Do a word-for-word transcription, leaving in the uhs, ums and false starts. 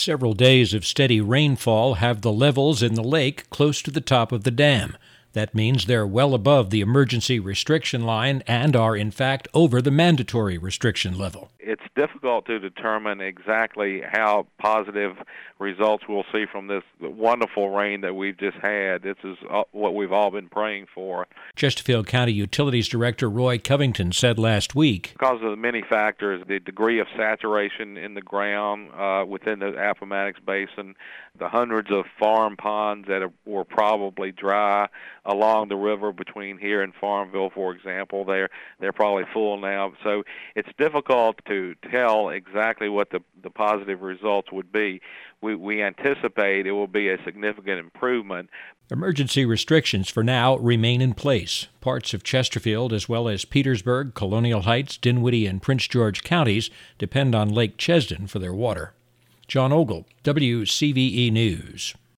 Several days of steady rainfall have the levels in the lake close to the top of the dam. That means they're well above the emergency restriction line and are, in fact, over the mandatory restriction level. It's difficult to determine exactly how positive results we'll see from this wonderful rain that we've just had. This is what we've all been praying for. Chesterfield County Utilities Director Roy Covington said last week, because of the many factors, the degree of saturation in the ground uh, within the Appomattox Basin, the hundreds of farm ponds that are, were probably dry along the river between here and Farmville, for example, they're they're probably full now. So it's difficult to tell exactly what the, the positive results would be. We, we anticipate it will be a significant improvement. Emergency restrictions for now remain in place. Parts of Chesterfield, as well as Petersburg, Colonial Heights, Dinwiddie, and Prince George counties depend on Lake Chesdin for their water. John Ogle, W C V E News.